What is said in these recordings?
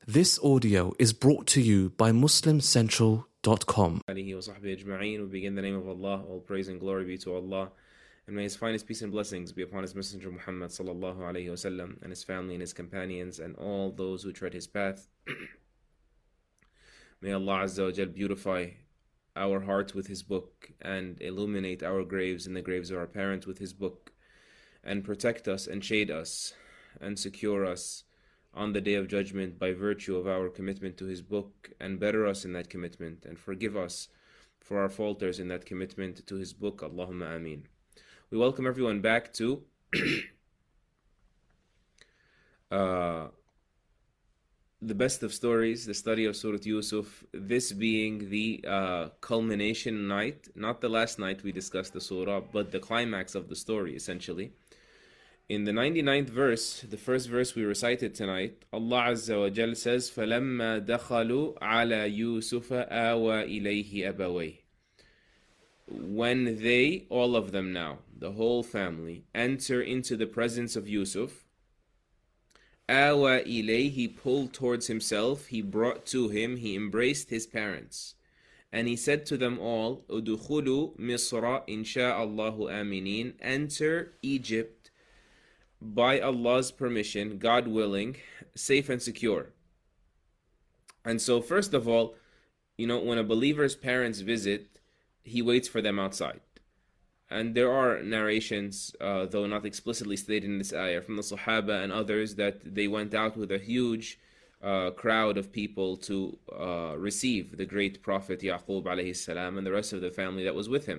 This audio is brought to you by MuslimCentral.com. We begin the name of Allah. All praise and glory be to Allah, and may His finest peace and blessings be upon His Messenger Muhammad sallallahu alaihi wasallam and his family and his companions and all those who tread his path. May Allah Azza wa Jal beautify our hearts with His book and illuminate our graves and the graves of our parents with His book, and protect us and shade us and secure us on the day of judgment by virtue of our commitment to His book, and better us in that commitment, and forgive us for our falters in that commitment to His book. Allahumma ameen. We welcome everyone back to the best of stories, the study of Surah Yusuf, this being the culmination night, not the last night we discussed the surah, but the climax of the story essentially. In the 99th verse, the first verse we recited tonight, Allah Azza wa Jal says, فَلَمَّا دَخَلُوا عَلَى يُوسُفَ آوَى إِلَيْهِ أَبَوَيْهِ. When they, all of them now, the whole family, enter into the presence of Yusuf, آوَى إِلَيْهِ, he pulled towards himself, he brought to him, he embraced his parents. And he said to them all, أُدْخُلُوا مِصْرَ إِنْ شَاءَ اللَّهُ آمِنِينَ, enter Egypt by Allah's permission, God willing, safe and secure. And so first of all, when a believer's parents visit, he waits for them outside. And there are narrations, though not explicitly stated in this ayah, from the Sahaba and others, that they went out with a huge crowd of people to receive the great Prophet Yaqub alayhi salam and the rest of the family that was with him.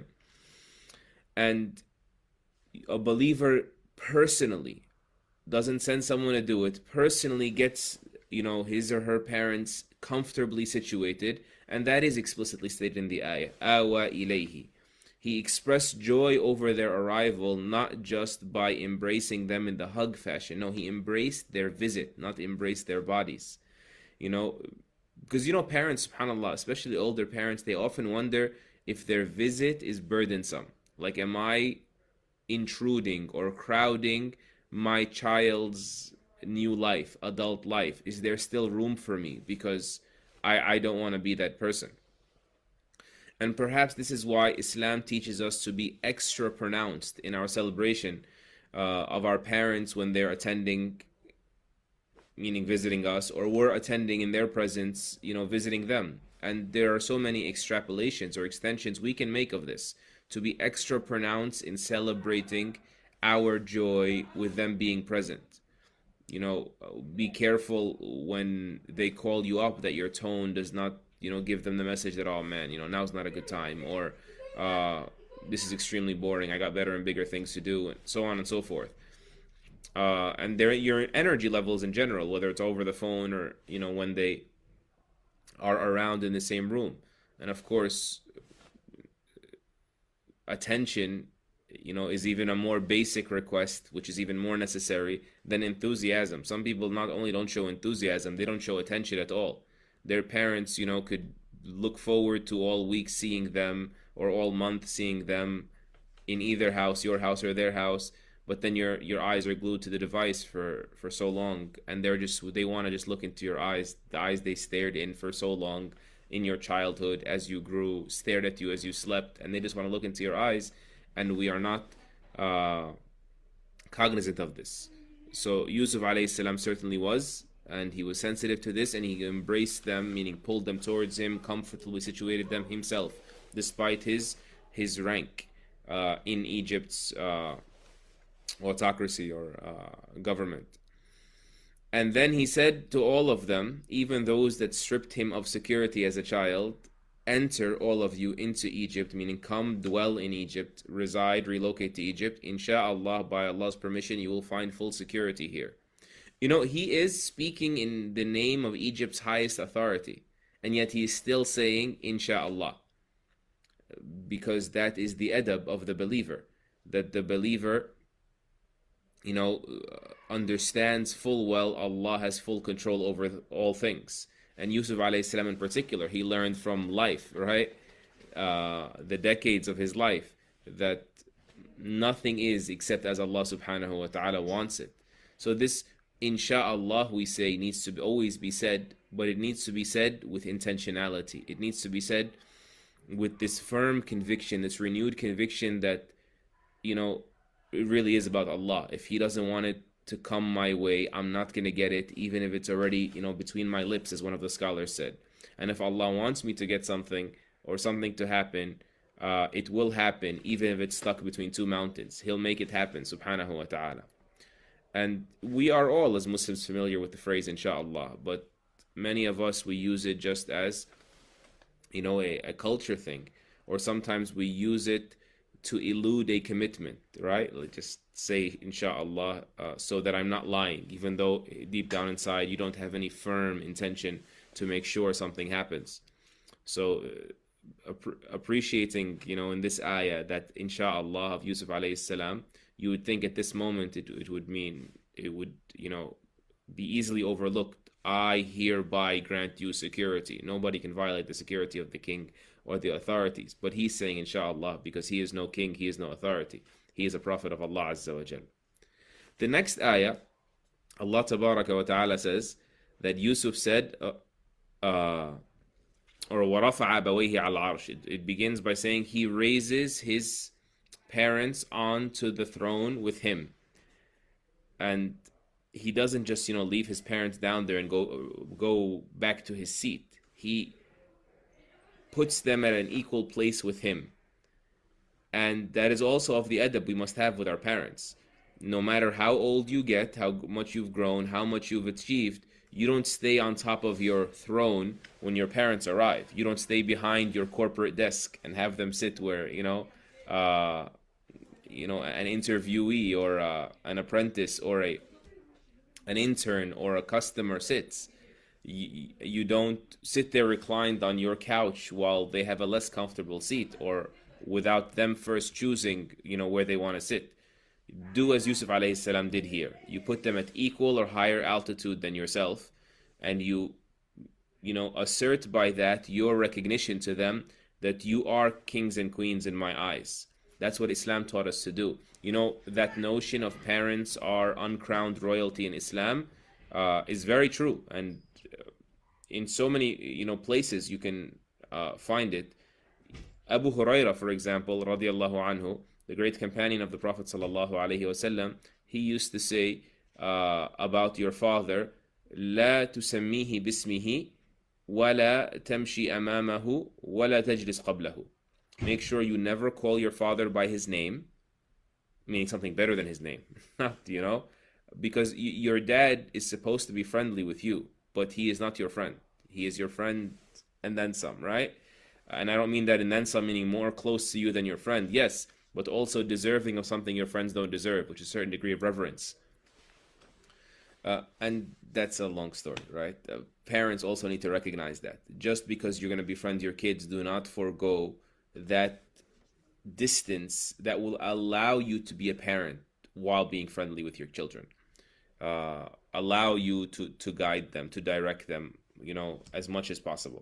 And a believer personally doesn't send someone to do it, personally gets his or her parents comfortably situated, and that is explicitly stated in the ayah, awa ilayhi. He expressed joy over their arrival, not just by embracing them in the hug fashion. No, he embraced their visit, not embraced their bodies. Because parents, subhanAllah, especially older parents, they often wonder if their visit is burdensome. Like, am I intruding or crowding my child's new life, adult life? Is there still room for me? Because I don't want to be that person. And perhaps this is why Islam teaches us to be extra pronounced in our celebration of our parents when they're attending, meaning visiting us, or we're attending in their presence, visiting them. And there are so many extrapolations or extensions we can make of this, to be extra pronounced in celebrating our joy with them being present. Be careful when they call you up that your tone does not, give them the message that, oh man, now's not a good time, or this is extremely boring, I got better and bigger things to do, and so on and so forth. And your energy levels in general, whether it's over the phone or, when they are around in the same room. And of course, attention, is even a more basic request, which is even more necessary than enthusiasm. Some people not only don't show enthusiasm, they don't show attention at all. Their parents, could look forward to all week seeing them, or all month seeing them in either house, your house or their house, but then your eyes are glued to the device for so long, and they want to just look into your eyes, the eyes they stared in for so long in your childhood, as you grew, stared at you as you slept, and they just want to look into your eyes, and we are not cognizant of this. So Yusuf alayhi salam certainly was, and he was sensitive to this, and he embraced them, meaning pulled them towards him, comfortably situated them himself, despite his rank in Egypt's autocracy or government. And then he said to all of them, even those that stripped him of security as a child, enter all of you into Egypt, meaning come dwell in Egypt, reside, relocate to Egypt. Insha'Allah, by Allah's permission, you will find full security here. He is speaking in the name of Egypt's highest authority, and yet he is still saying Insha'Allah, because that is the adab of the believer, that the believer understands full well Allah has full control over all things. And Yusuf alayhi salam in particular, he learned from life, right? The decades of his life, that nothing is except as Allah subhanahu wa ta'ala wants it. So this Insha'Allah, we say, needs to always be said, but it needs to be said with intentionality. It needs to be said with this firm conviction, this renewed conviction that, it really is about Allah. If He doesn't want it to come my way, I'm not going to get it, even if it's already, between my lips, as one of the scholars said. And if Allah wants me to get something or something to happen, it will happen, even if it's stuck between two mountains. He'll make it happen, subhanahu wa ta'ala. And we are all, as Muslims, familiar with the phrase insha'Allah, but many of us, we use it just as, a culture thing, or sometimes we use it to elude a commitment, right? Like just say insha'Allah so that I'm not lying, even though deep down inside you don't have any firm intention to make sure something happens. So appreciating, in this ayah that insha'Allah of Yusuf alayhi salam, you would think at this moment it would mean, it would, be easily overlooked. I hereby grant you security. Nobody can violate the security of the king or the authorities. But he's saying insha'Allah because he is no king, he is no authority. He is a prophet of Allah Azza wa Jal. The next ayah, Allah Tabaraka wa Ta'ala says that Yusuf said, or وَرَفَعَ أَبَوَيْهِ عَلَى الْعَرْشِ. It begins by saying he raises his parents onto the throne with him. And he doesn't just, leave his parents down there and go back to his seat. He puts them at an equal place with him. And that is also of the adab we must have with our parents. No matter how old you get, how much you've grown, how much you've achieved, you don't stay on top of your throne when your parents arrive. You don't stay behind your corporate desk and have them sit where, an interviewee or an apprentice or an intern or a customer sits. You don't sit there reclined on your couch while they have a less comfortable seat, or without them first choosing, where they want to sit. Do as Yusuf alayhi salam did here. You put them at equal or higher altitude than yourself, and you assert by that your recognition to them that you are kings and queens in my eyes. That's what Islam taught us to do. That notion of parents are uncrowned royalty in Islam is very true. And in so many, places you can find it. Abu Huraira, for example, radiallahu anhu, the great companion of the Prophet sallallahu alaihi wasallam, he used to say about your father, لا تسميه باسمه ولا تمشي أمامه ولا تجلس قبله. Make sure you never call your father by his name, meaning something better than his name, because your dad is supposed to be friendly with you, but he is not your friend. He is your friend and then some, right? And I don't mean that in then some meaning more close to you than your friend, yes, but also deserving of something your friends don't deserve, which is a certain degree of reverence. And that's a long story, right? Parents also need to recognize that. Just because you're going to befriend your kids, do not forego that distance that will allow you to be a parent while being friendly with your children. Allow you to guide them, to direct them, as much as possible.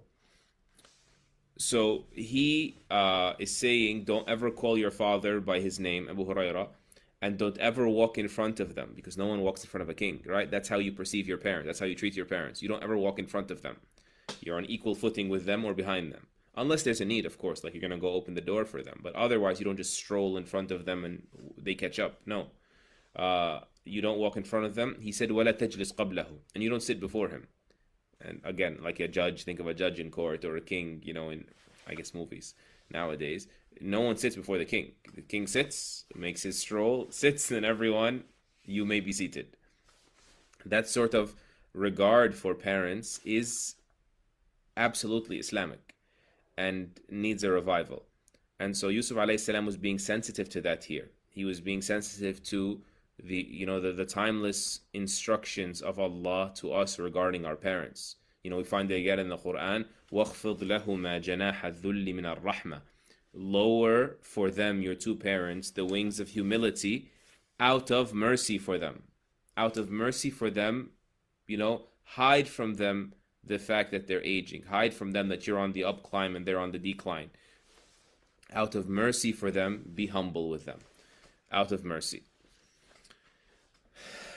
So he is saying, don't ever call your father by his name, Abu Huraira, and don't ever walk in front of them, because no one walks in front of a king, right? That's how you perceive your parents. That's how you treat your parents. You don't ever walk in front of them. You're on equal footing with them or behind them. Unless there's a need, of course, like you're going to go open the door for them. But otherwise, you don't just stroll in front of them and they catch up. No. You don't walk in front of them. He said, وَلَا تَجْلِسْ قَبْلَهُ. And you don't sit before him. And again, like a judge, think of a judge in court or a king, in, I guess, movies nowadays. No one sits before the king. The king sits, makes his stroll, sits, and everyone, you may be seated. That sort of regard for parents is absolutely Islamic and needs a revival. And so Yusuf alayhi salam was being sensitive to that here. He was being sensitive to the timeless instructions of Allah to us regarding our parents. We find it again in the Quran, وَاخْفِضْ لَهُمَا جَنَاحَ الذُّلِّ مِنَ الرَّحْمَةِ. Lower for them, your two parents, the wings of humility out of mercy for them. Out of mercy for them, hide from them the fact that they're aging. Hide from them that you're on the up climb and they're on the decline. Out of mercy for them, be humble with them. Out of mercy.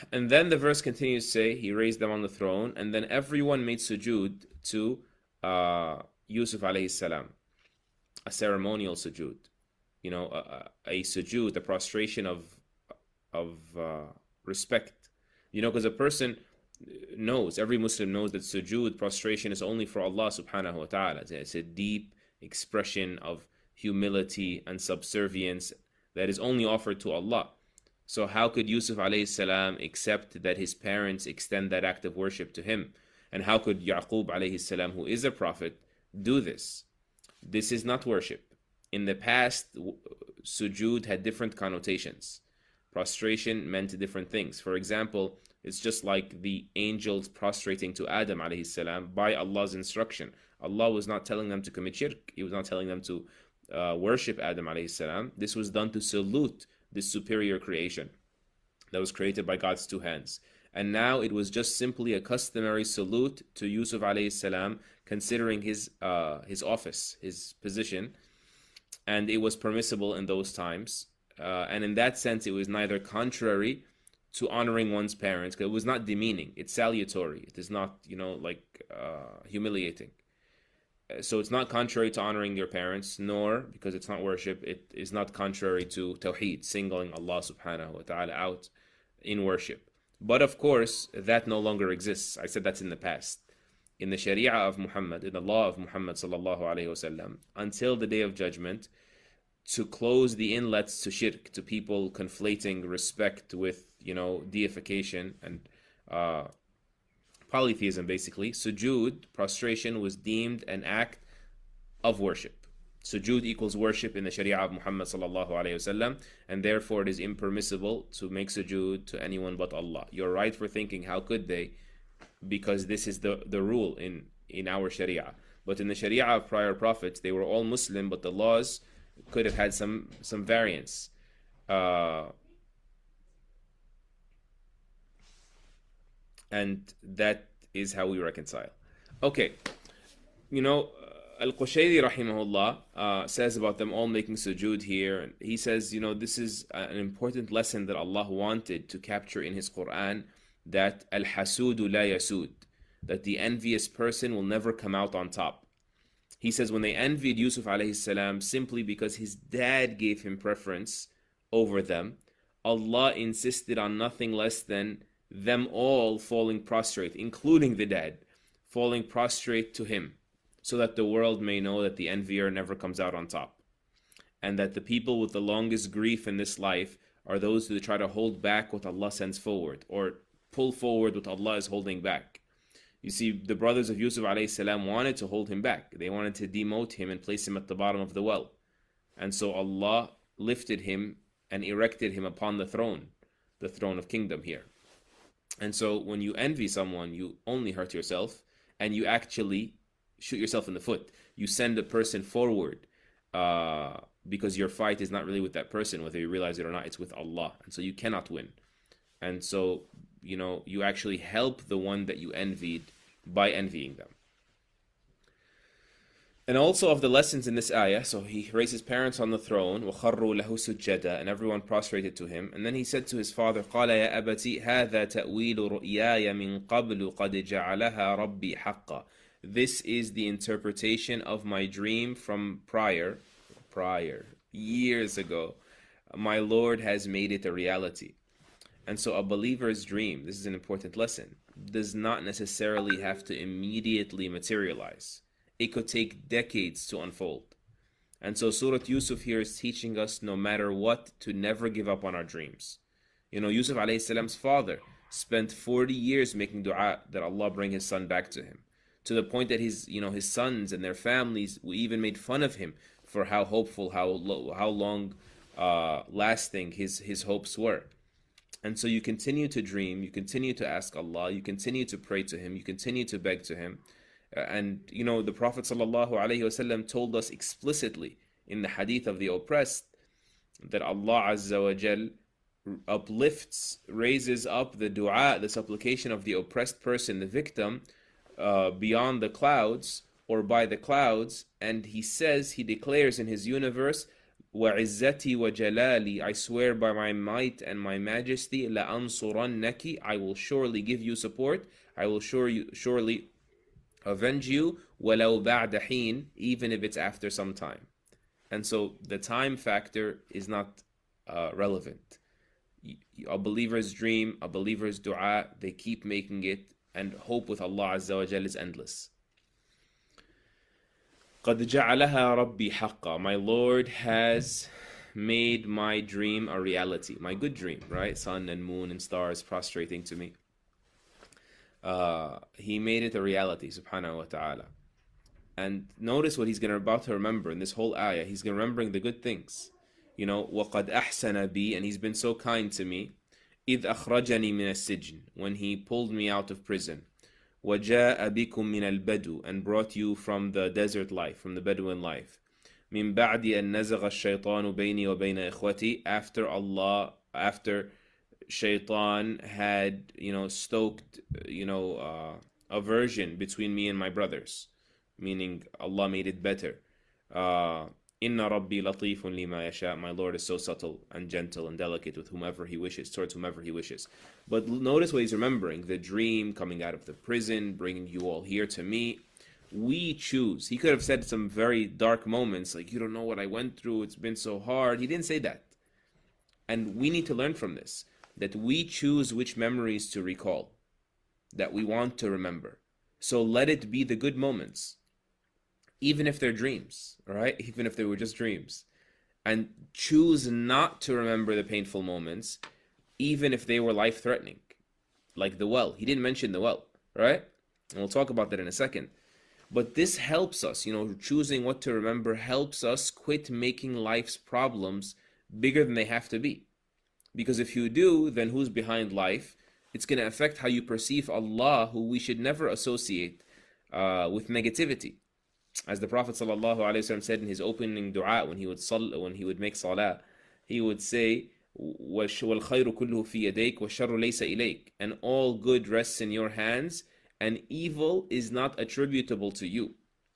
And then the verse continues to say, he raised them on the throne, and then everyone made sujood to Yusuf alayhi salam, a ceremonial sujood. You know, a sujood, a prostration of respect. You know, because a person knows, every Muslim knows that sujood, prostration, is only for Allah subhanahu wa ta'ala. It's a deep expression of humility and subservience that is only offered to Allah. So how could Yusuf alayhi salam accept that his parents extend that act of worship to him? And how could Yaqub alayhi salam, who is a prophet, do this? This is not worship. In the past, sujood had different connotations. Prostration meant different things. For example, it's just like the angels prostrating to Adam alayhi salam by Allah's instruction. Allah was not telling them to commit shirk. He was not telling them to worship Adam alayhi salam. This was done to salute this superior creation that was created by God's two hands. And now it was just simply a customary salute to Yusuf alayhi salam, considering his office, his position, and it was permissible in those times. And in that sense, it was neither contrary to honoring one's parents, because it was not demeaning. It's salutary. It is not, humiliating. So it's not contrary to honoring your parents, nor, because it's not worship, it is not contrary to tawheed, singling Allah subhanahu wa ta'ala out in worship. But of course, that no longer exists. I said that's in the past. In the Sharia of Muhammad, in the law of Muhammad sallallahu alayhi wasallam, until the Day of Judgment, to close the inlets to shirk, to people conflating respect with, deification and polytheism, basically, sujood, prostration, was deemed an act of worship. Sujood equals worship in the Sharia of Muhammad sallallahu alayhi wasallam, and therefore it is impermissible to make sujood to anyone but Allah. You're right for thinking, how could they? Because this is the rule in our Sharia. But in the Sharia of prior prophets, they were all Muslim, but the laws could have had some variance. And that is how we reconcile. Okay, Al-Qushayri rahimahullah says about them all making sujood here, and he says, this is an important lesson that Allah wanted to capture in His Quran, that al-hasudu la yasud, that the envious person will never come out on top. He says when they envied Yusuf alayhi salam simply because his dad gave him preference over them, Allah insisted on nothing less than them all falling prostrate, including the dad, falling prostrate to him, so that the world may know that the envier never comes out on top, and that the people with the longest grief in this life are those who try to hold back what Allah sends forward, or pull forward what Allah is holding back. You see, the brothers of Yusuf alayhi salam wanted to hold him back. They wanted to demote him and place him at the bottom of the well. And so Allah lifted him and erected him upon the throne of kingdom here. And so when you envy someone, you only hurt yourself, and you actually shoot yourself in the foot. You send a person forward because your fight is not really with that person, whether you realize it or not, it's with Allah. And so you cannot win. And so, you actually help the one that you envied by envying them. And also of the lessons in this ayah, so he raised his parents on the throne, وَخَرُّوا لَهُ سُجَّدًا, and everyone prostrated to him. And then he said to his father, قَالَ يَا أَبَتِ هَذَا تَأْوِيلُ رُؤْيَايَ مِنْ قَبْلُ قَدْ جَعَلَهَا رَبِّي حَقًّا. This is the interpretation of my dream from prior, years ago. My Lord has made it a reality. And so a believer's dream, this is an important lesson, does not necessarily have to immediately materialize. It could take decades to unfold. And so Surah Yusuf here is teaching us, no matter what, to never give up on our dreams. Yusuf alayhi salam's father spent 40 years making dua that Allah bring his son back to him, to the point that his sons and their families even made fun of him for how hopeful, how long lasting his hopes were. And so you continue to dream, you continue to ask Allah, you continue to pray to Him, you continue to beg to Him. And the Prophet ﷺ told us explicitly in the hadith of the oppressed that Allah Azza wa Jal uplifts, raises up the dua, the supplication of the oppressed person, the victim, beyond the clouds or by the clouds, and He says, He declares in His universe, وَعِزَّتِي وَجَلَالِي, I swear by my might and my majesty, لَأَنصُرَنَّكِ, I will surely give you support, I will surely avenge you, وَلَوْ بَعْدَ حِينٍ, even if it's after some time. And so the time factor is not relevant. A believer's dream, a believer's dua, they keep making it, and hope with Allah Azza wa Jal is endless. قَدْ جَعَلَهَا رَبِّي حَقًّا, my Lord has made my dream a reality, my good dream, right? Sun and moon and stars prostrating to me. He made it a reality, subhanahu wa ta'ala. And notice what he's about to remember in this whole ayah. He's remembering the good things. You know, وَقَدْ أَحْسَنَ بِي, and he's been so kind to me. إِذْ أَخْرَجَنِي مِنَ السِّجْنِ, when he pulled me out of prison. وَجَاءَ بِكُم مِّنَ الْبَدُو, and brought you from the desert life, from the Bedouin life. مِن بَعْدِ أَن نَزَغَ الشَّيْطَانُ بَيْنِي وَبَيْنَ إِخْوَتِي, after Shaitan had, stoked, aversion between me and my brothers. Meaning Allah made it better. Inna Rabbi latifun lima yasha, my Lord is so subtle and gentle and delicate with whomever He wishes, towards whomever He wishes. But notice what he's remembering: the dream, coming out of the prison, bringing you all here to me. We choose. He could have said some very dark moments, like, you don't know what I went through, it's been so hard. He didn't say that. And we need to learn from this, that we choose which memories to recall, that we want to remember. So let it be the good moments, even if they're dreams, right? Even if they were just dreams. And choose not to remember the painful moments, even if they were life-threatening. Like the well. He didn't mention the well, right? And we'll talk about that in a second. But this helps us, choosing what to remember helps us quit making life's problems bigger than they have to be. Because if you do, then who's behind life? It's going to affect how you perceive Allah, who we should never associate with negativity. As the Prophet ﷺ said in his opening dua when he would make salah, he would say, وَالْخَيْرُ كُلُّهُ فِي يَدَيْكَ وَالشَّرُّ لَيْسَ إِلَيْكَ, and all good rests in your hands, and evil is not attributable to you.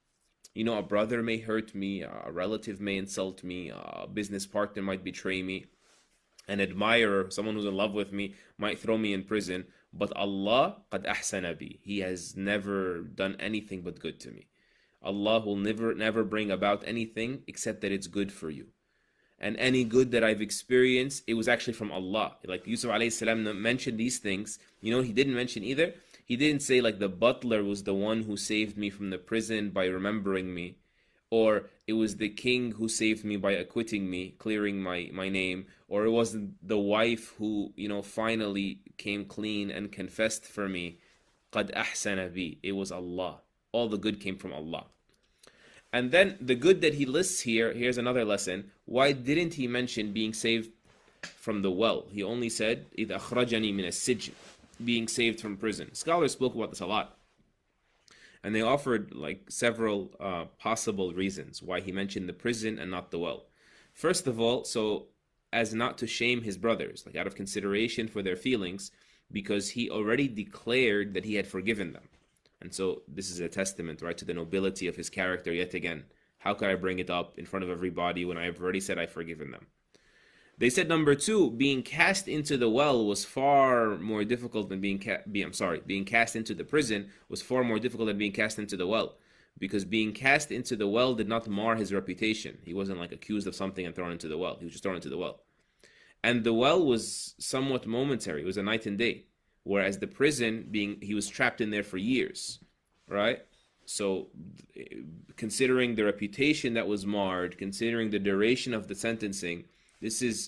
A brother may hurt me, a relative may insult me, a business partner might betray me, an admirer, someone who's in love with me, might throw me in prison, but Allah قَدْ أَحْسَنَ بِي, He has never done anything but good to me. Allah will never bring about anything except that it's good for you. And any good that I've experienced, it was actually from Allah. Like Yusuf alayhi salam mentioned these things. He didn't mention either. He didn't say like the butler was the one who saved me from the prison by remembering me, or it was the king who saved me by acquitting me, clearing my name, or it wasn't the wife who, finally came clean and confessed for me. قَدْ أَحْسَنَ بِي, it was Allah. All the good came from Allah. And then the good that he lists here, here's another lesson. Why didn't he mention being saved from the well? He only said, إِذْ أَخْرَجَنِي مِنَ السِّجْنِ, being saved from prison. Scholars spoke about this a lot. And they offered like several possible reasons why he mentioned the prison and not the well. First of all, so as not to shame his brothers, like out of consideration for their feelings, because he already declared that he had forgiven them. And so this is a testament, right, to the nobility of his character yet again. How could I bring it up in front of everybody when I've already said I've forgiven them? They said number two, being cast into the well was far more difficult than being cast into the prison was far more difficult than being cast into the well. Because being cast into the well did not mar his reputation. He wasn't like accused of something and thrown into the well. He was just thrown into the well. And the well was somewhat momentary. It was a night and day. Whereas the prison, he was trapped in there for years, right? So considering the reputation that was marred, considering the duration of the sentencing, this is,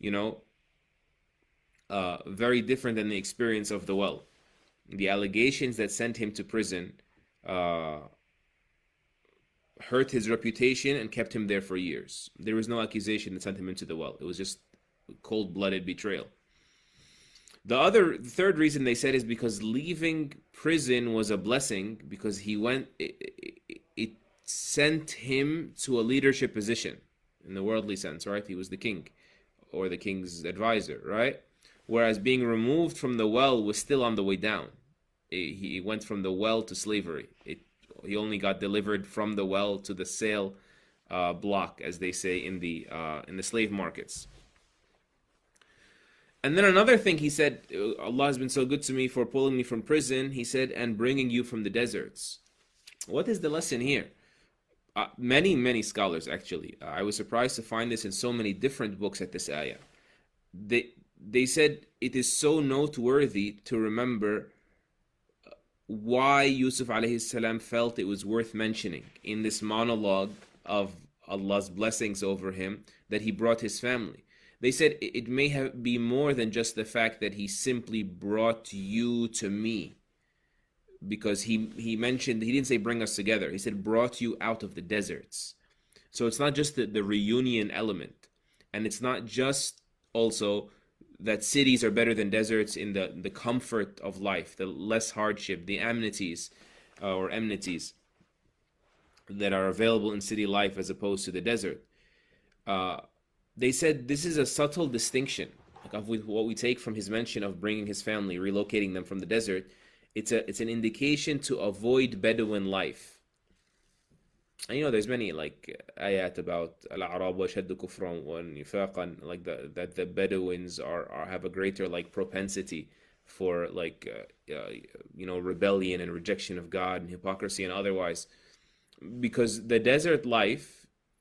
very different than the experience of the well. The allegations that sent him to prison hurt his reputation and kept him there for years. There was no accusation that sent him into the well. It was just cold-blooded betrayal. The third reason they said is because leaving prison was a blessing, because it sent him to a leadership position in the worldly sense, right? He was the king or the king's advisor, right? Whereas being removed from the well was still on the way down. He went from the well to slavery. He only got delivered from the well to the sale block, as they say in the slave markets. And then another thing he said, Allah has been so good to me for pulling me from prison, he said, and bringing you from the deserts. What is the lesson here? Many scholars, actually, I was surprised to find this in so many different books at this ayah. They said it is so noteworthy to remember why Yusuf alayhi salam felt it was worth mentioning in this monologue of Allah's blessings over him, that he brought his family. They said it may be more than just the fact that he simply brought you to me, because he mentioned, he didn't say bring us together, he said brought you out of the deserts. So it's not just the reunion element, and it's not just also that cities are better than deserts in the comfort of life, the less hardship, the amenities or enmities that are available in city life as opposed to the desert. They said this is a subtle distinction, like of what we take from his mention of bringing his family, relocating them from the desert. It's an indication to avoid Bedouin life. And there's many like ayat about al-Arab wa shaddu kufran wa nifaqan, like that the Bedouins have a greater like propensity for like rebellion and rejection of God and hypocrisy and otherwise, because the desert life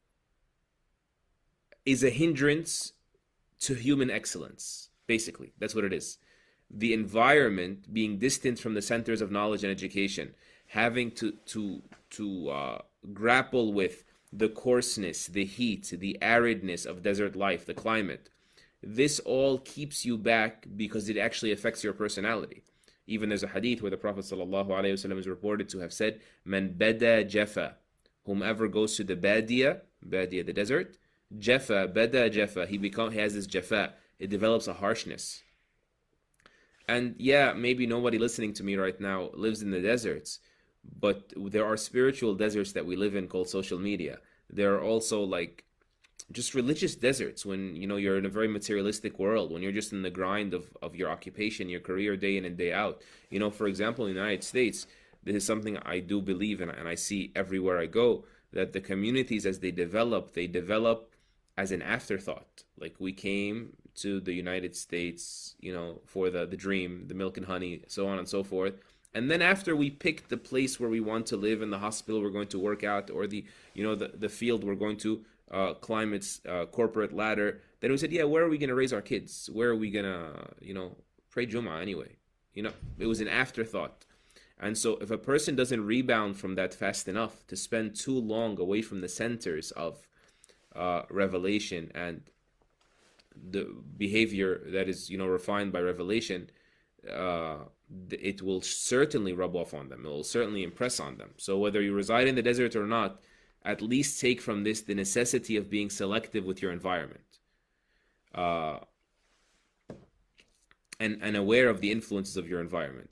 is a hindrance to human excellence. Basically, that's what it is. The environment, being distant from the centers of knowledge and education, having to grapple with the coarseness, the heat, the aridness of desert life, the climate, this all keeps you back because it actually affects your personality. Even there's a hadith where the Prophet ﷺ is reported to have said, "Man bada jafa," whomever goes to the badia, the desert, jafa, bada jafa, he has this jafa, it develops a harshness. And yeah, maybe nobody listening to me right now lives in the deserts, but there are spiritual deserts that we live in called social media. There are also like just religious deserts when you're in a very materialistic world, when you're just in the grind of your occupation, your career, day in and day out. For example, in the United States, this is something I do believe in, and I see everywhere I go, that the communities as they develop as an afterthought. Like we came to the United States, for the dream, the milk and honey, so on and so forth. And then after we picked the place where we want to live, in the hospital we're going to work out, or the field we're going to climb its corporate ladder, then we said, yeah, where are we going to raise our kids? Where are we going to, pray Jum'ah anyway? It was an afterthought. And so if a person doesn't rebound from that fast enough to spend too long away from the centers of revelation and the behavior that is refined by revelation, it will certainly rub off on them. It will certainly impress on them. So whether you reside in the desert or not, at least take from this the necessity of being selective with your environment, and aware of the influences of your environment,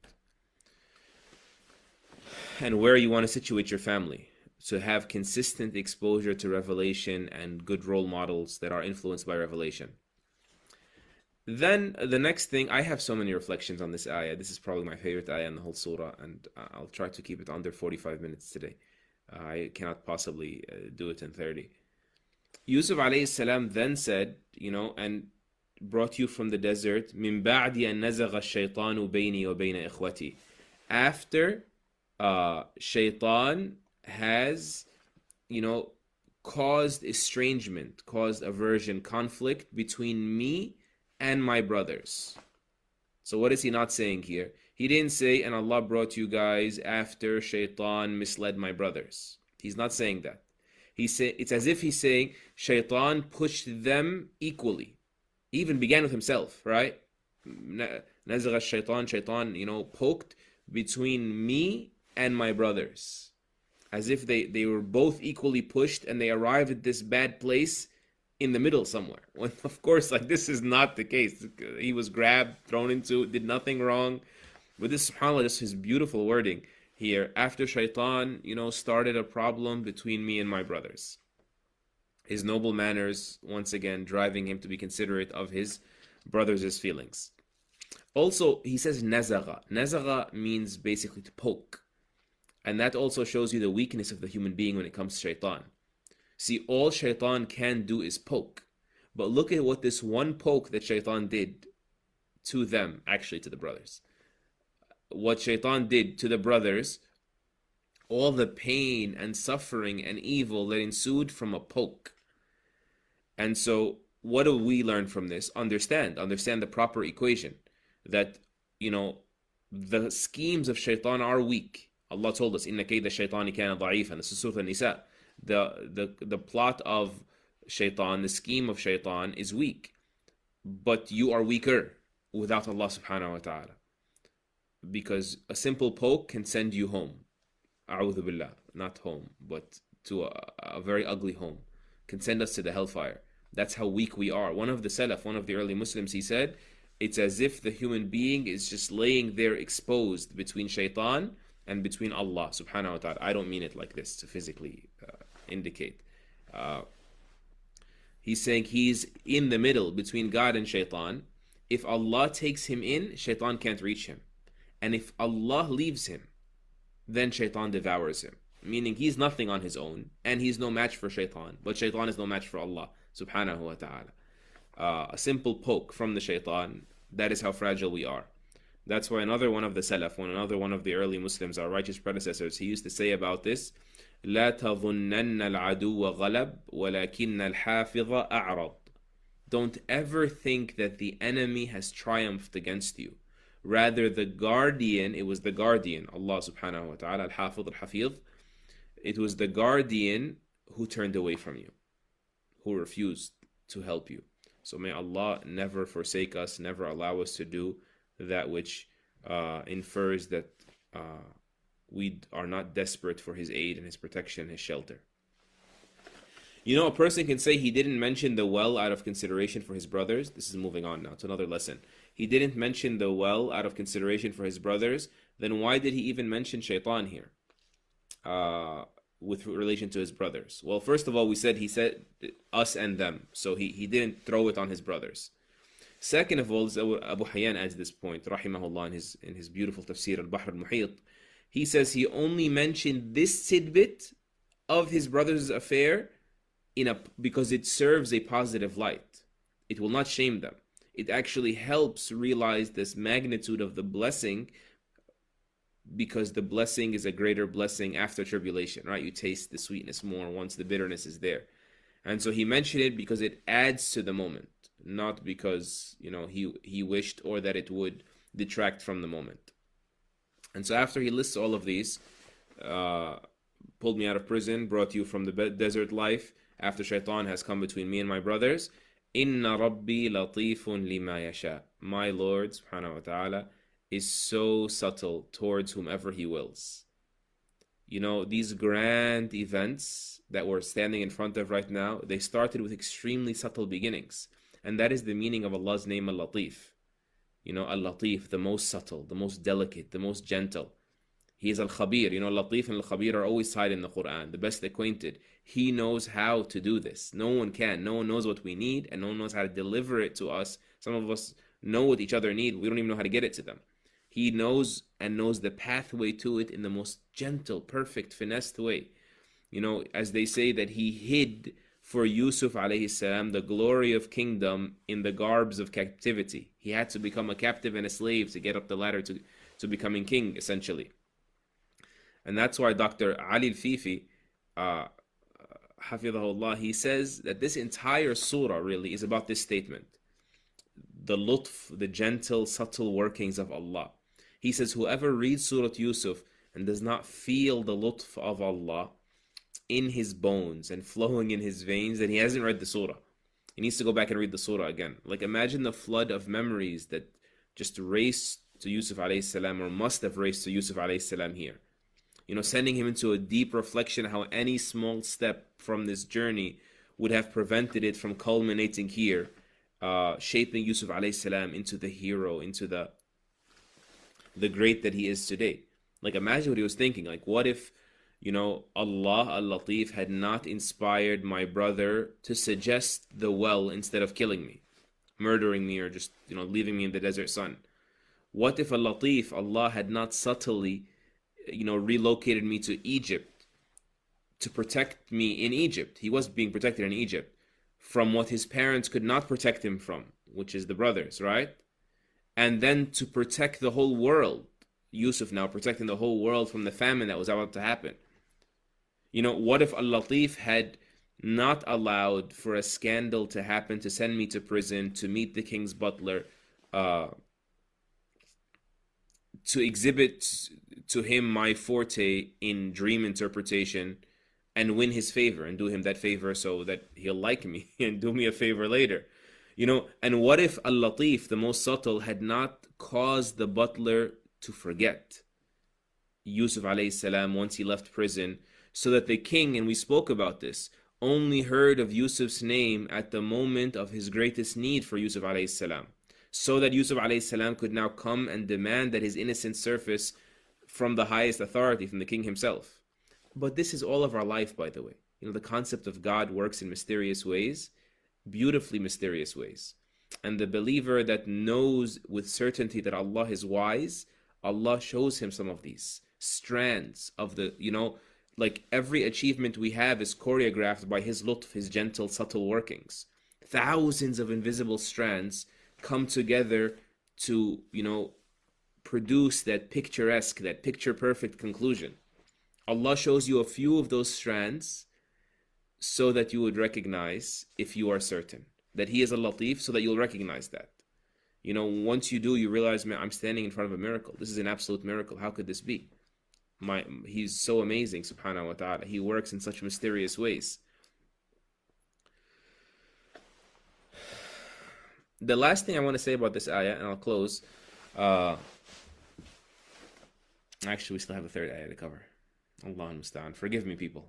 and where you want to situate your family, to have consistent exposure to revelation and good role models that are influenced by revelation. Then the next thing, I have so many reflections on this ayah. This is probably my favorite ayah in the whole surah, and I'll try to keep it under 45 minutes today. I cannot possibly do it in 30. Yusuf alayhi salam then said, and brought you from the desert, min ba'di an nazaga ash-shaytanu bayni wa bayna ikhwati. After shaitan has, caused estrangement, caused aversion, conflict between me and my brothers. So what is he not saying here? He didn't say, and Allah brought you guys after shaitan misled my brothers. He's not saying that. It's as if he's saying shaitan pushed them equally. He even began with himself, right? Nazagha shaitan, poked between me and my brothers. As if they were both equally pushed and they arrived at this bad place in the middle somewhere. When, of course, this is not the case. He was grabbed, thrown into, did nothing wrong. But this, subhanAllah, this is beautiful wording here. After shaitan, started a problem between me and my brothers. His noble manners, once again, driving him to be considerate of his brothers' feelings. Also, he says nazagha. Nazagha means basically to poke. And that also shows you the weakness of the human being when it comes to shaitan. See, all shaitan can do is poke. But look at what this one poke that shaitan did to them, actually to the brothers. What shaitan did to the brothers, all the pain and suffering and evil that ensued from a poke. And so what do we learn from this? Understand the proper equation, that, the schemes of shaitan are weak. Allah told us, "Inna kayda shaitani kana da'ifan." This is Surah An-Nisa. The plot of shaitan, the scheme of shaitan is weak, but you are weaker without Allah subhanahu wa ta'ala, because a simple poke can send you home. A'udhu billah, not home, but to a very ugly home, can send us to the hellfire. That's how weak we are. One of the Salaf, one of the early Muslims, he said, it's as if the human being is just laying there exposed between shaitan and between Allah subhanahu wa ta'ala. I don't mean it like this to physically indicate. He's saying he's in the middle between God and shaitan. If Allah takes him in, shaitan can't reach him. And if Allah leaves him, then shaitan devours him. Meaning he's nothing on his own, and he's no match for shaitan. But shaitan is no match for Allah subhanahu wa ta'ala. A simple poke from the shaitan, that is how fragile we are. That's why another one of the Salaf, another one of the early Muslims, our righteous predecessors, he used to say about this, لا تظنن العدو غلب ولكن الحافظ أعرض. Don't ever think that the enemy has triumphed against you. Rather, the guardian, it was the guardian, Allah subhanahu wa ta'ala, al-Hafidh, al-Hafidh, it was the guardian who turned away from you, who refused to help you. So may Allah never forsake us, never allow us to do that which infers that we are not desperate for His aid and His protection, His shelter. A person can say he didn't mention the well out of consideration for his brothers. This is moving on now to another lesson. He didn't mention the well out of consideration for his brothers. Then why did he even mention shaitan here with relation to his brothers? Well, first of all, he said us and them. So he didn't throw it on his brothers. Second of all, Abu Hayyan adds this point, rahimahullah, in his beautiful tafsir, Al-Bahr Al-Muhit. He says he only mentioned this tidbit of his brother's affair because it serves a positive light. It will not shame them. It actually helps realize this magnitude of the blessing, because the blessing is a greater blessing after tribulation, right? You taste the sweetness more once the bitterness is there. And so he mentioned it because it adds to the moment, not because he wished or that it would detract from the moment. And so after he lists all of these, pulled me out of prison, brought you from the desert life, after shaitan has come between me and my brothers, Inna Rabbi latifun lima yasha. My Lord subhanahu wa ta'ala is so subtle towards whomever He wills. These grand events that we're standing in front of right now, they started with extremely subtle beginnings. And that is the meaning of Allah's name, Al-Latif. Al-Latif, the most subtle, the most delicate, the most gentle. He is Al-Khabir. Al-Latif and Al-Khabir are always cited in the Quran, the best acquainted. He knows how to do this. No one can. No one knows what we need, and no one knows how to deliver it to us. Some of us know what each other need. We don't even know how to get it to them. He knows the pathway to it in the most gentle, perfect, finessed way. As they say that He hid for Yusuf alayhi salam the glory of kingdom in the garbs of captivity. He had to become a captive and a slave to get up the ladder to becoming king, essentially. And that's why Dr. Ali al-Fifi, hafidhahullah, he says that this entire surah really is about this statement. The lutf, the gentle, subtle workings of Allah. He says, whoever reads Surah Yusuf and does not feel the lutf of Allah in his bones and flowing in his veins, then he hasn't read the surah. He needs to go back and read the surah again. Like, imagine the flood of memories that just raced to Yusuf alayhi salam, or must have raced to Yusuf alayhi salam here. Sending him into a deep reflection how any small step from this journey would have prevented it from culminating here, shaping Yusuf alayhi salam into the hero, into the great that he is today. Like, imagine what he was thinking. Like, what if, Allah Al-Latif had not inspired my brother to suggest the well instead of killing me, murdering me, or just, leaving me in the desert sun? What if Al-Latif, Allah, had not subtly relocated me to Egypt to protect me in Egypt. He was being protected in Egypt from what his parents could not protect him from, which is the brothers, right? And then to protect the whole world. Yusuf now protecting the whole world from the famine that was about to happen. You know, what if Al-Latif had not allowed for a scandal to happen, to send me to prison, to meet the king's butler, to exhibit to him my forte in dream interpretation and win his favor and do him that favor so that he'll like me and do me a favor later. You know, and what if Al-Latif, the most subtle, had not caused the butler to forget Yusuf alayhi salam once he left prison, so that the king, and we spoke about this, only heard of Yusuf's name at the moment of his greatest need for Yusuf alayhi salam, so that Yusuf alayhi salam could now come and demand that his innocence surface from the highest authority, from the king himself. But this is all of our life, by the way. You know, the concept of God works in mysterious ways, beautifully mysterious ways. And the believer that knows with certainty that Allah is wise, Allah shows him some of these strands of the, you know, like every achievement we have is choreographed by His lutf, His gentle, subtle workings. Thousands of invisible strands come together to, you know, produce that picturesque, that picture-perfect conclusion. Allah shows you a few of those strands so that you would recognize, if you are certain, that He is Al-Latif, so that you'll recognize that. You know, once you do, you realize, man, I'm standing in front of a miracle. This is an absolute miracle. How could this be? He's so amazing, subhanahu wa ta'ala. He works in such mysterious ways. The last thing I want to say about this ayah, and I'll close. Actually, we still have a third ayah to cover. Allah musta'an. Forgive me, people.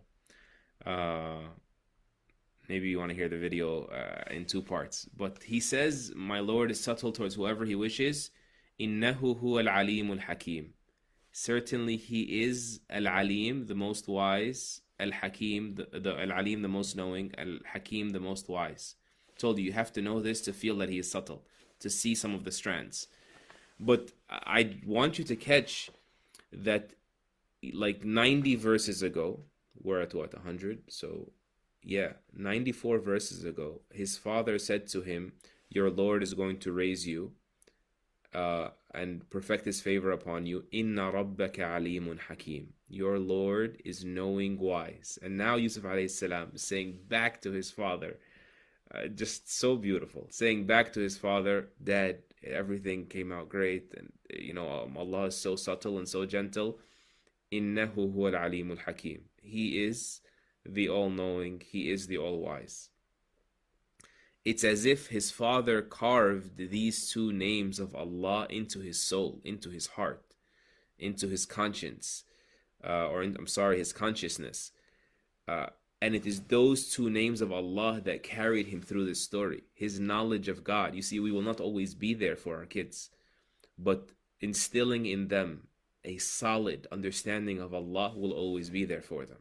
Maybe you want to hear the video in two parts. But he says, my Lord is subtle towards whoever He wishes. Innahu huwa al-alim al-hakim. Certainly He is Al-Alim, the most wise, Al-Hakim, the Al-Alim, the most knowing, Al-Hakim, the most wise. I told you, you have to know this to feel that He is subtle, to see some of the strands. But I want you to catch that, like 90 verses ago, we're at what, 100? So, yeah, 94 verses ago, his father said to him, your Lord is going to raise you and perfect His favor upon you. Inna rabbaka alimun hakim. Your Lord is knowing, wise. And now Yusuf alayhi salam is saying back to his father, just so beautiful, saying back to his father, Dad, everything came out great, and you know, Allah is so subtle and so gentle. Innahu huwa al-alimul hakim. He is the all-knowing, He is the all-wise. It's as if his father carved these two names of Allah into his soul, into his heart, into his conscience, his consciousness. And it is those two names of Allah that carried him through this story. His knowledge of God. You see, we will not always be there for our kids, but instilling in them a solid understanding of Allah will always be there for them.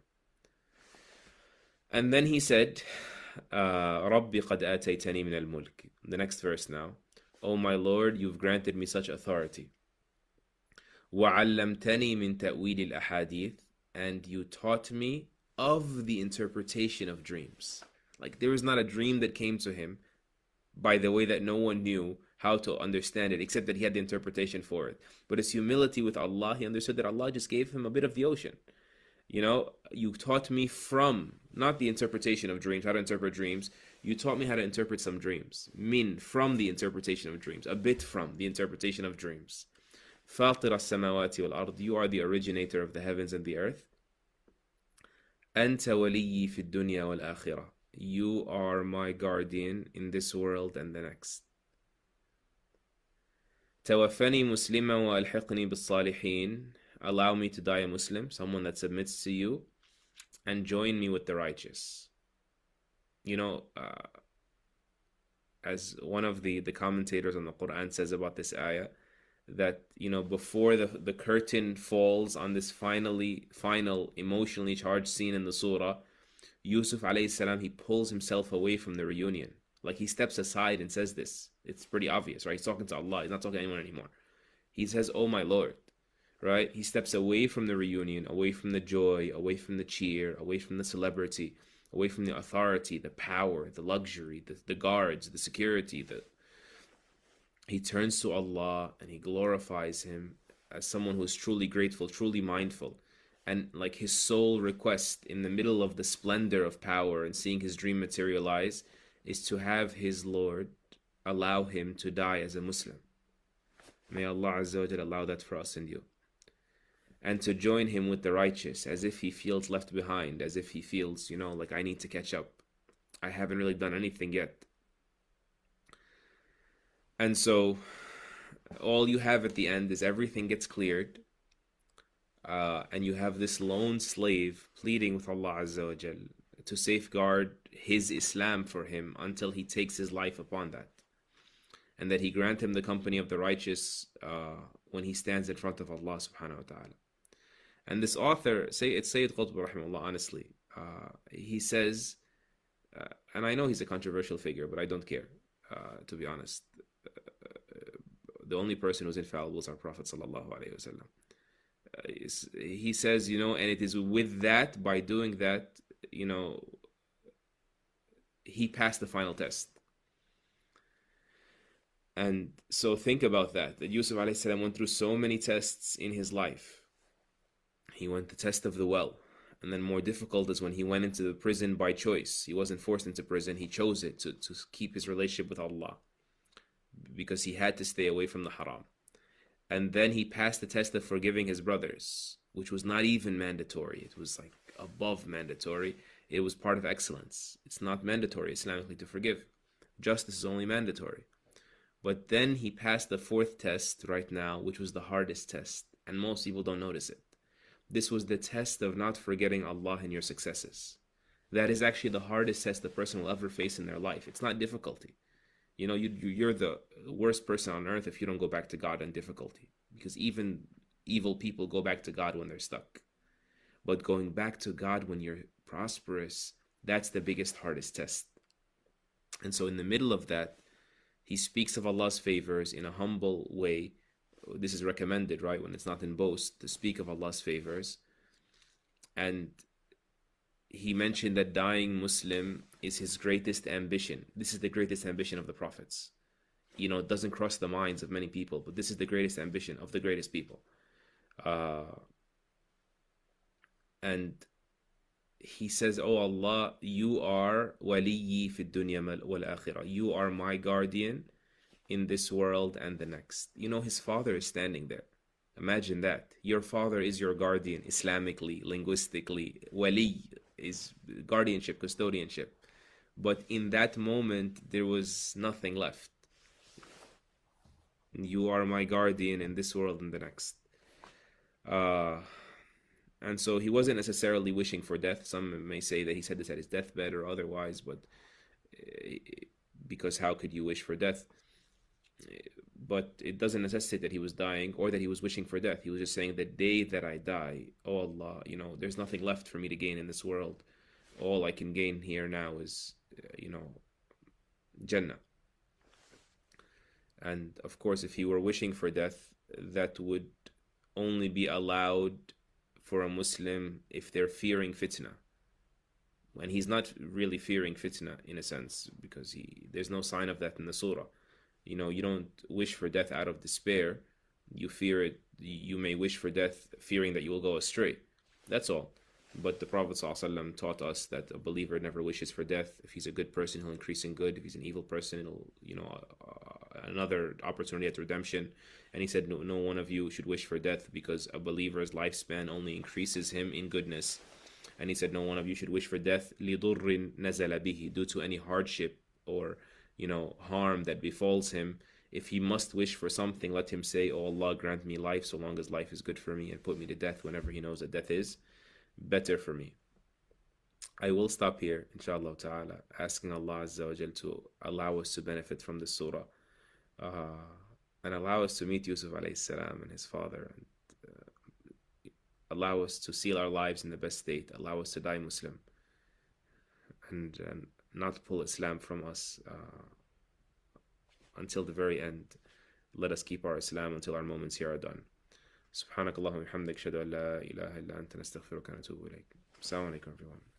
And then he said, Rabbi qad ataytani min al-mulk. The next verse now. Oh my Lord, you've granted me such authority. وَعَلَّمْتَنِي مِن تَأْوِيلِ الْأَحَادِيثِ. And you taught me of the interpretation of dreams. Like there was not a dream that came to him by the way that no one knew how to understand it, except that he had the interpretation for it. But his humility with Allah, he understood that Allah just gave him a bit of the ocean. You know, you taught me from, not the interpretation of dreams, how to interpret dreams. You taught me how to interpret some dreams. From the interpretation of dreams. A bit from the interpretation of dreams. فَاطِرَ السَّمَاوَاتِ وَالْأَرْضِ. You are the originator of the heavens and the earth. أَنْتَ وَلِيِّي فِي الدُّنْيَا وَالْآخِرَةِ. You are my guardian in this world and the next. توفني مسلما وألحقني بالصالحين. Allow me to die a Muslim, someone that submits to you, and join me with the righteous. You know, as one of the commentators on the Quran says about this ayah, that, you know, before the curtain falls on this final emotionally charged scene in the surah, Yusuf alayhi salam, he pulls himself away from the reunion. Like he steps aside and says this. It's pretty obvious, right? He's talking to Allah. He's not talking to anyone anymore. He says, oh my Lord, right? He steps away from the reunion, away from the joy, away from the cheer, away from the celebrity, away from the authority, the power, the luxury, the guards, the security. He turns to Allah and he glorifies Him as someone who is truly grateful, truly mindful. And like his sole request in the middle of the splendor of power and seeing his dream materialize is to have his Lord allow him to die as a Muslim. May Allah Azza wa Jalla allow that for us and you. And to join him with the righteous, as if he feels left behind, as if he feels, like I need to catch up. I haven't really done anything yet. And so all you have at the end is everything gets cleared, and you have this lone slave pleading with Allah Azza wa Jal to safeguard his Islam for him until he takes his life upon that, and that he grant him the company of the righteous when he stands in front of Allah subhanahu wa ta'ala. And this author, it's Sayyid Qutb rahimahullah, honestly, he says, and I know he's a controversial figure, but I don't care, to be honest. The only person who's infallible is our Prophet sallallahu alaihi wasallam. He says, and it is with that, by doing that, he passed the final test. And so think about that Yusuf alayhi salam went through so many tests in his life. He went the test of the well, and then more difficult is when he went into the prison by choice. He wasn't forced into prison, he chose it to keep his relationship with Allah, because he had to stay away from the haram. And then he passed the test of forgiving his brothers, which was not even mandatory. It was like above mandatory. It was part of excellence. It's not mandatory Islamically to forgive. Justice is only mandatory. But then he passed the fourth test right now, which was the hardest test, and most people don't notice it. This was the test of not forgetting Allah in your successes. That is actually the hardest test the person will ever face in their life. It's not difficulty. You're the worst person on earth if you don't go back to God in difficulty, because even evil people go back to God when they're stuck. But going back to God when you're prosperous, that's the biggest, hardest test. And so in the middle of that, he speaks of Allah's favors in a humble way. This is recommended, right, when it's not in boast, to speak of Allah's favors. And he mentioned that dying Muslim is his greatest ambition. This is the greatest ambition of the prophets. It doesn't cross the minds of many people, but this is the greatest ambition of the greatest people. And he says, "Oh Allah, you are waliyyi fi dunya wal akhirah. You are my guardian in this world and the next." His father is standing there. Imagine that. Your father is your guardian, Islamically, linguistically. Wali is guardianship, custodianship. But in that moment, there was nothing left. You are my guardian in this world and the next. And so he wasn't necessarily wishing for death. Some may say that he said this at his deathbed or otherwise, but because how could you wish for death? But it doesn't necessitate that he was dying or that he was wishing for death. He was just saying, the day that I die, oh Allah, there's nothing left for me to gain in this world. All I can gain here now is, Jannah. And of course, if he were wishing for death, that would only be allowed for a Muslim if they're fearing fitna. When he's not really fearing fitna, in a sense, because there's no sign of that in the surah. You don't wish for death out of despair. You fear it. You may wish for death fearing that you will go astray. That's all. But the Prophet ﷺ taught us that a believer never wishes for death. If he's a good person, he'll increase in good. If he's an evil person, it'll, another opportunity at redemption. And he said, no one of you should wish for death, because a believer's lifespan only increases him in goodness. And he said, no one of you should wish for death لِضُرٍ نَزَلَ بِهِ, due to any hardship or harm that befalls him. If he must wish for something, let him say, "Oh Allah, grant me life so long as life is good for me, and put me to death whenever he knows that death is better for me." I will stop here, inshallah ta'ala, asking Allah Azza wa Jal to allow us to benefit from this surah, and allow us to meet Yusuf alayhi salam and his father, and allow us to seal our lives in the best state, allow us to die Muslim, and not pull Islam from us until the very end. Let us keep our Islam until our moments here are done. سبحانك اللهم وبحمدك أشهد أن لا إله إلا أنت نستغفرك ونتوب إليك. Assalamu alaikum everyone.